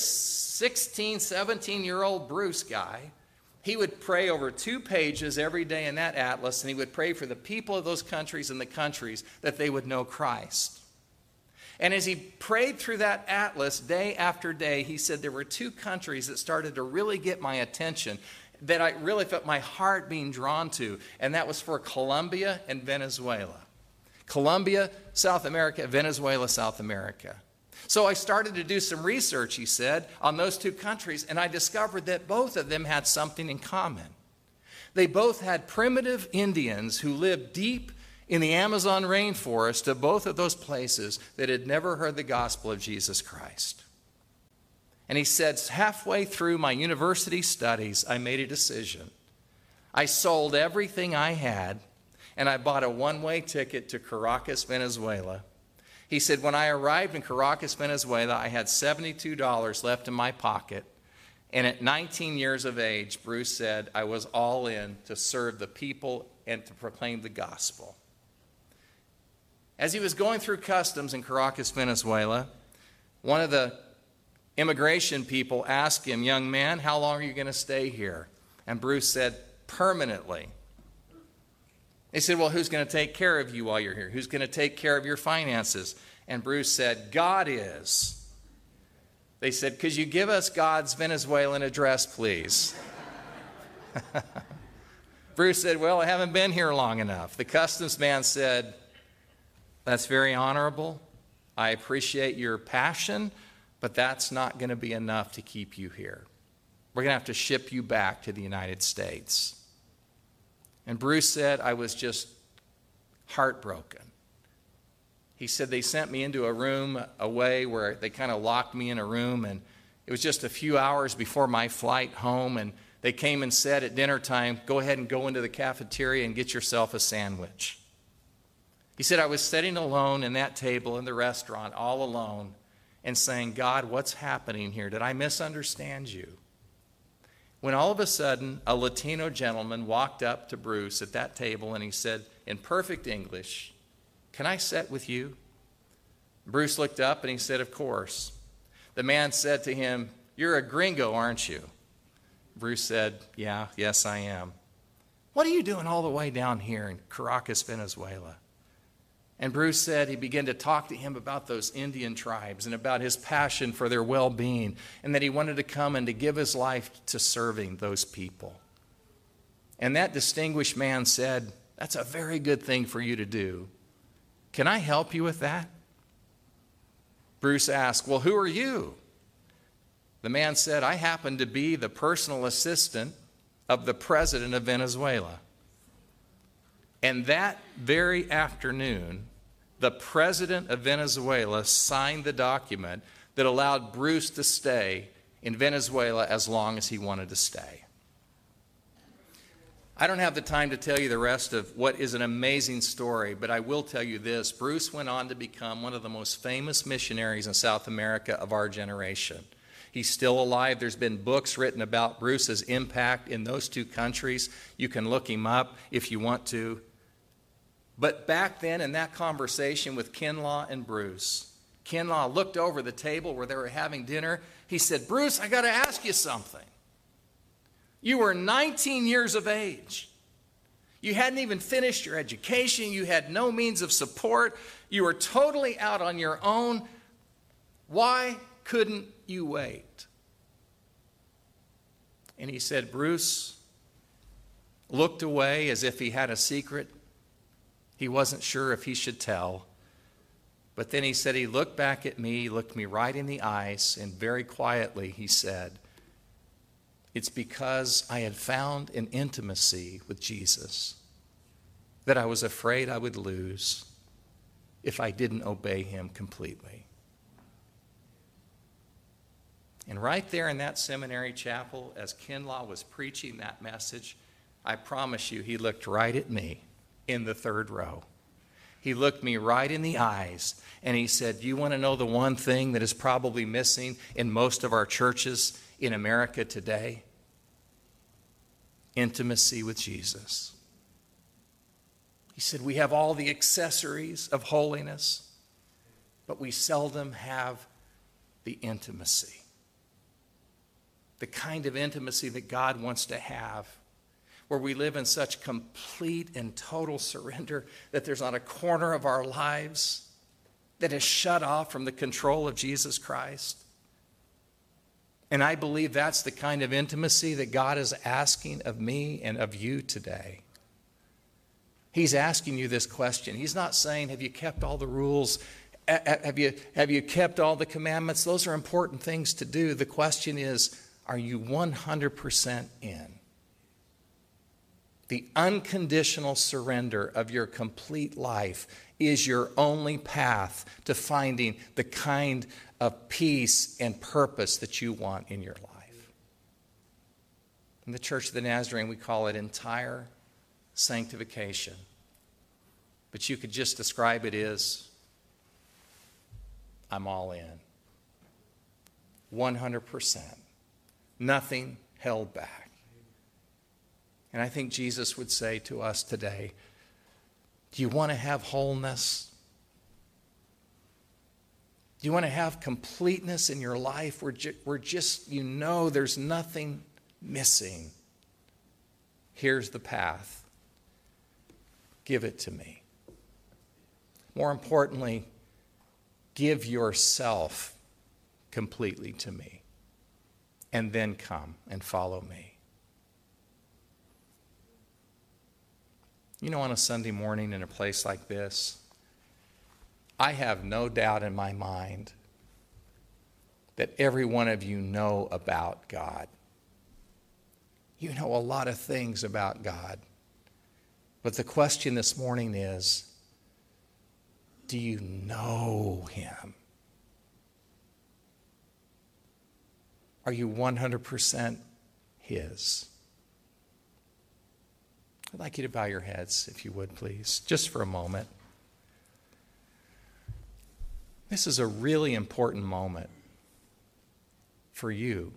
16, 17-year-old Bruce guy, he would pray over 2 pages every day in that atlas, and he would pray for the people of those countries and the countries that they would know Christ. And as he prayed through that atlas day after day, he said there were 2 countries that started to really get my attention, that I really felt my heart being drawn to, and that was for Colombia and Venezuela. Colombia, South America, Venezuela, South America. So I started to do some research, he said, on those 2 countries, and I discovered that both of them had something in common. They both had primitive Indians who lived deep in the Amazon rainforest of both of those places that had never heard the gospel of Jesus Christ. And he said, halfway through my university studies, I made a decision. I sold everything I had, and I bought a one-way ticket to Caracas, Venezuela. He said, when I arrived in Caracas, Venezuela, I had $72 left in my pocket. And at 19 years of age, Bruce said, I was all in to serve the people and to proclaim the gospel. As he was going through customs in Caracas, Venezuela, one of the immigration people asked him, "Young man, how long are you going to stay here?" And Bruce said, "Permanently." They said, "Well, who's going to take care of you while you're here? Who's going to take care of your finances?" And Bruce said, "God is." They said, "Could you give us God's Venezuelan address, please?" Bruce said, "Well, I haven't been here long enough." The customs man said, "That's very honorable. I appreciate your passion, but that's not going to be enough to keep you here. We're going to have to ship you back to the United States." And Bruce said, "I was just heartbroken." He said, "They sent me into a room away where they kind of locked me in a room, and it was just a few hours before my flight home, and they came and said at dinner time, 'Go ahead and go into the cafeteria and get yourself a sandwich.'" He said, "I was sitting alone in that table in the restaurant, all alone, and saying, 'God, what's happening here? Did I misunderstand you?' When all of a sudden, a Latino gentleman walked up to Bruce at that table, and he said, in perfect English, 'Can I sit with you?' Bruce looked up and he said, 'Of course.' The man said to him, 'You're a gringo, aren't you?' Bruce said, 'Yes, I am.' 'What are you doing all the way down here in Caracas, Venezuela?' And Bruce said he began to talk to him about those Indian tribes and about his passion for their well-being, and that he wanted to come and to give his life to serving those people. And that distinguished man said, 'That's a very good thing for you to do. Can I help you with that?' Bruce asked, 'Well, who are you?' The man said, 'I happen to be the personal assistant of the president of Venezuela.' And that very afternoon, the president of Venezuela signed the document that allowed Bruce to stay in Venezuela as long as he wanted to stay. I don't have the time to tell you the rest of what is an amazing story, but I will tell you this. Bruce went on to become one of the most famous missionaries in South America of our generation. He's still alive. There's been books written about Bruce's impact in those two countries. You can look him up if you want to. But back then in that conversation with Kinlaw and Bruce, Kinlaw looked over the table where they were having dinner. He said, "Bruce, I got to ask you something. You were 19 years of age. You hadn't even finished your education. You had no means of support. You were totally out on your own. Why couldn't you wait?" And he said, Bruce looked away as if he had a secret. He wasn't sure if he should tell. But then he said he looked back at me, looked me right in the eyes, and very quietly he said, "It's because I had found an intimacy with Jesus that I was afraid I would lose if I didn't obey him completely." And right there in that seminary chapel, as Kinlaw was preaching that message, I promise you, he looked right at me in the third row. He looked me right in the eyes, and he said, "You want to know the one thing that is probably missing in most of our churches in America today? Intimacy with Jesus." He said, "We have all the accessories of holiness, but we seldom have the intimacy. The kind of intimacy that God wants to have, where we live in such complete and total surrender that there's not a corner of our lives that is shut off from the control of Jesus Christ." And I believe that's the kind of intimacy that God is asking of me and of you today. He's asking you this question. He's not saying, "Have you kept all the rules? Have you kept all the commandments?" Those are important things to do. The question is, are you 100% in? The unconditional surrender of your complete life is your only path to finding the kind of peace and purpose that you want in your life. In the Church of the Nazarene, we call it entire sanctification. But you could just describe it as, I'm all in. 100%. Nothing held back. And I think Jesus would say to us today, do you want to have wholeness? Do you want to have completeness in your life where just you know there's nothing missing? Here's the path. Give it to me. More importantly, give yourself completely to me. And then come and follow me. You know, on a Sunday morning in a place like this, I have no doubt in my mind that every one of you know about God. You know a lot of things about God. But the question this morning is, do you know Him? Are you 100% His? I'd like you to bow your heads, if you would, please, just for a moment. This is a really important moment for you.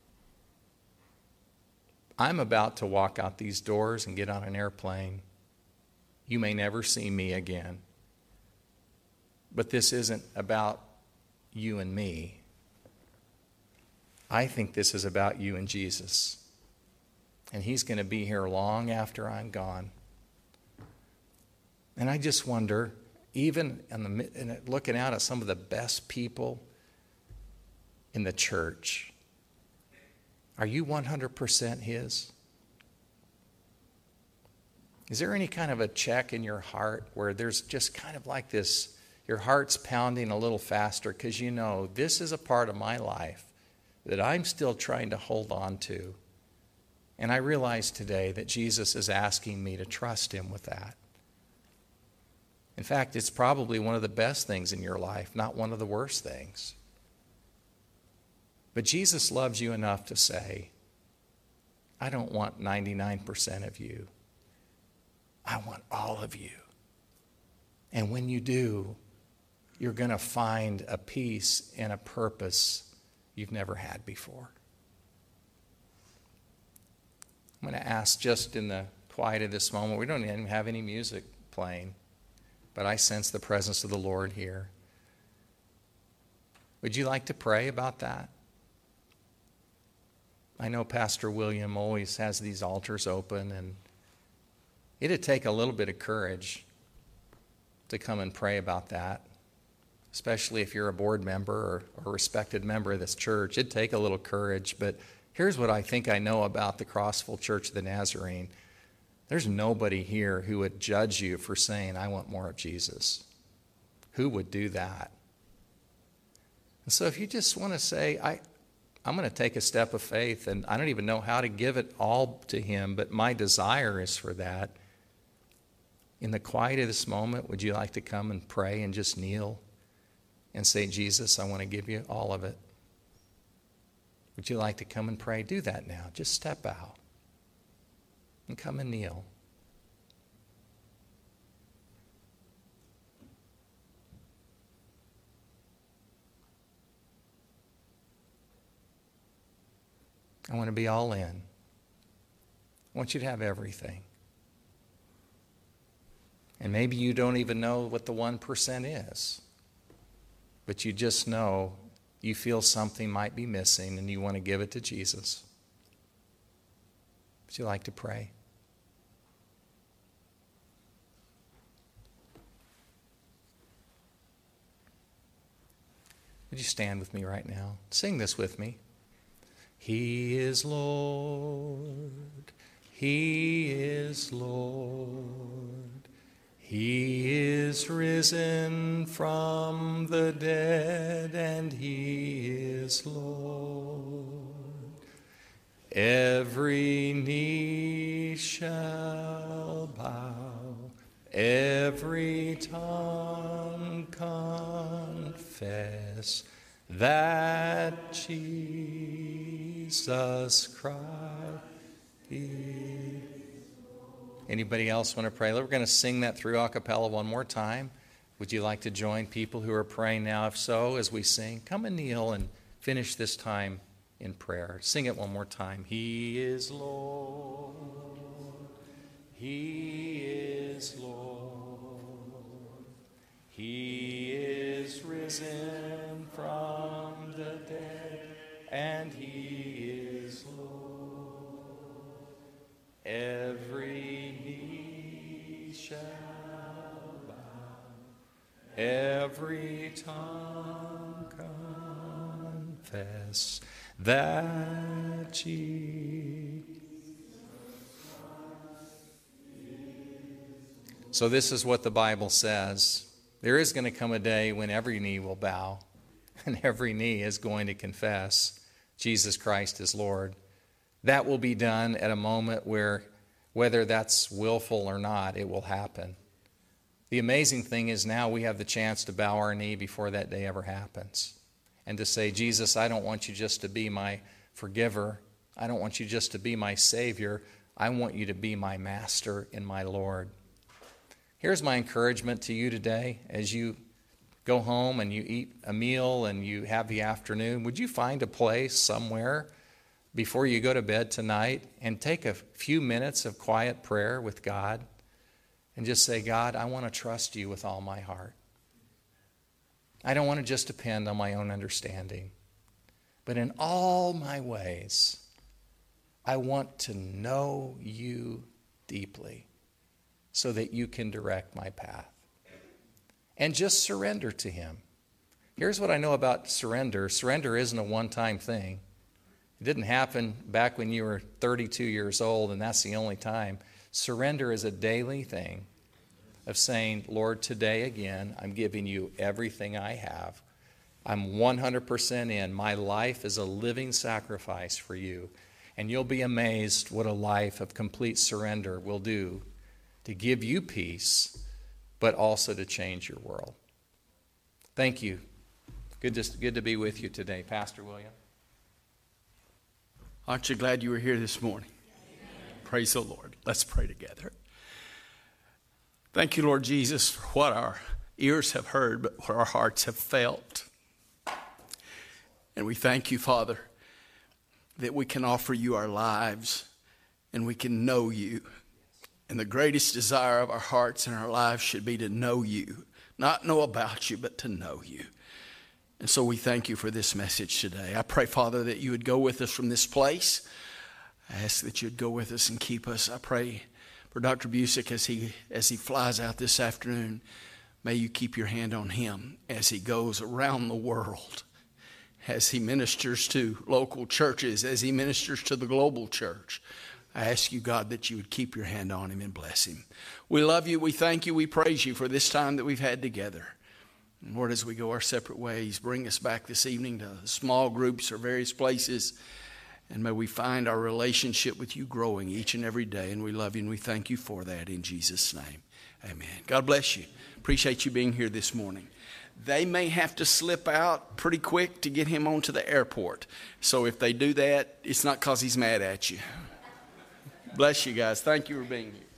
I'm about to walk out these doors and get on an airplane. You may never see me again. But this isn't about you and me. I think this is about you and Jesus. And He's going to be here long after I'm gone. And I just wonder, even looking out at some of the best people in the church, are you 100% His? Is there any kind of a check in your heart where there's just kind of like this, your heart's pounding a little faster because you know this is a part of my life that I'm still trying to hold on to? And I realize today that Jesus is asking me to trust Him with that. In fact, it's probably one of the best things in your life, not one of the worst things. But Jesus loves you enough to say, I don't want 99% of you. I want all of you. And when you do, you're going to find a peace and a purpose you've never had before. I'm going to ask, just in the quiet of this moment, we don't even have any music playing, but I sense the presence of the Lord here. Would you like to pray about that? I know Pastor William always has these altars open, and it'd take a little bit of courage to come and pray about that, especially if you're a board member or a respected member of this church. It'd take a little courage, but here's what I think I know about the Crossville Church of the Nazarene. There's nobody here who would judge you for saying, I want more of Jesus. Who would do that? And so if you just want to say, I'm going to take a step of faith, and I don't even know how to give it all to Him, but my desire is for that. In the quiet of this moment, would you like to come and pray and just kneel and say, Jesus, I want to give you all of it? Would you like to come and pray? Do that now. Just step out and come and kneel. I want to be all in. I want you to have everything. And maybe you don't even know what the 1% is, but you just know you feel something might be missing and you want to give it to Jesus. Would you like to pray? Would you stand with me right now? Sing this with me. He is Lord. He is Lord. He is risen from the dead, and He is Lord. Every knee shall bow, every tongue confess that Jesus Christ is. Anybody else want to pray? We're going to sing that through a cappella one more time. Would you like to join people who are praying now? If so, as we sing, come and kneel and finish this time in prayer. Sing it one more time. He is Lord. He is Lord. He is risen from the dead, and He is Lord. Every knee shall bow, every tongue confess that Jesus. So this is what the Bible says. There is going to come a day when every knee will bow and every knee is going to confess Jesus Christ is Lord. That will be done at a moment where, whether that's willful or not, it will happen. The amazing thing is now we have the chance to bow our knee before that day ever happens and to say, Jesus, I don't want you just to be my forgiver. I don't want you just to be my Savior. I want you to be my Master and my Lord. Here's my encouragement to you today as you go home and you eat a meal and you have the afternoon. Would you find a place somewhere before you go to bed tonight and take a few minutes of quiet prayer with God and just say, God, I want to trust you with all my heart. I don't want to just depend on my own understanding. But in all my ways, I want to know you deeply so that you can direct my path. And just surrender to Him. Here's what I know about surrender. Surrender isn't a one-time thing. It didn't happen back when you were 32 years old and that's the only time. Surrender is a daily thing of saying, Lord, today again, I'm giving you everything I have. I'm 100% in. My life is a living sacrifice for you. And you'll be amazed what a life of complete surrender will do to give you peace, but also to change your world. Thank you. Good to be with you today, Pastor William. Aren't you glad you were here this morning? Amen. Praise the Lord. Let's pray together. Thank you, Lord Jesus, for what our ears have heard, but what our hearts have felt. And we thank you, Father, that we can offer you our lives and we can know you. And the greatest desire of our hearts and our lives should be to know you. Not know about you, but to know you. And so we thank you for this message today. I pray, Father, that you would go with us from this place. I ask that you'd go with us and keep us. I pray for Dr. Busick as he flies out this afternoon. May you keep your hand on him as he goes around the world, as he ministers to local churches, as he ministers to the global church. I ask you, God, that you would keep your hand on him and bless him. We love you. We thank you. We praise you for this time that we've had together. And Lord, as we go our separate ways, bring us back this evening to small groups or various places. And may we find our relationship with you growing each and every day. And we love you and we thank you for that in Jesus' name. Amen. God bless you. Appreciate you being here this morning. They may have to slip out pretty quick to get him onto the airport. So if they do that, it's not because he's mad at you. Bless you guys. Thank you for being here.